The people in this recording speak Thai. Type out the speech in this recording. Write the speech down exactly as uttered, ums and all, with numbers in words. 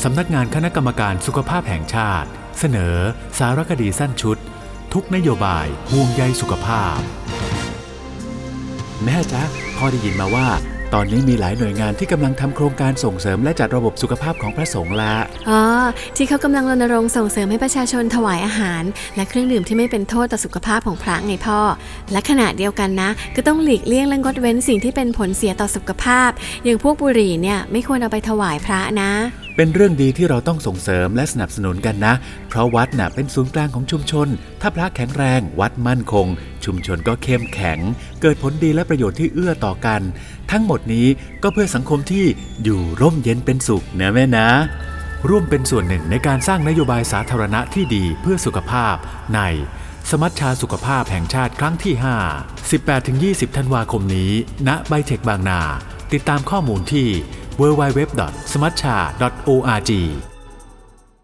สำนักงานคณะกรรมการสุขภาพแห่งชาติเสนอสารคดีสั้นชุดทุกนโยบายห่วงใยสุขภาพแม่จ๊ะพ่อได้ยินมาว่าตอนนี้มีหลายหน่วยงานที่กำลังทำโครงการส่งเสริมและจัดระบบสุขภาพของพระสงฆ์ละอ๋อที่เขากำลังรณรงค์ส่งเสริมให้ประชาชนถวายอาหารและเครื่องดื่มที่ไม่เป็นโทษต่อสุขภาพของพระไงพ่อและขณะเดียวกันนะก็ต้องหลีกเลี่ยงและงดเว้นสิ่งที่เป็นผลเสียต่อสุขภาพอย่างพวกบุหรี่เนี่ยไม่ควรเอาไปถวายพระนะเป็นเรื่องดีที่เราต้องส่งเสริมและสนับสนุนกันนะเพราะวัดน่ะเป็นศูนย์กลางของชุมชนถ้าพระแข็งแรงวัดมั่นคงชุมชนก็เข้มแข็งเกิดผลดีและประโยชน์ที่เอื้อต่อกันทั้งหมดนี้ก็เพื่อสังคมที่อยู่ร่มเย็นเป็นสุขนะแม่นะร่วมเป็นส่วนหนึ่งในการสร้างนโยบายสาธารณะที่ดีเพื่อสุขภาพในสมัชชาสุขภาพแห่งชาติครั้งที่ห้า สิบแปดถึงยี่สิบ ธันวาคมนี้ณไบเทคบางนาติดตามข้อมูลที่ ดับเบิลยู ดับเบิลยู ดับเบิลยู ดอท สมัชชา ดอท โอ อาร์ จี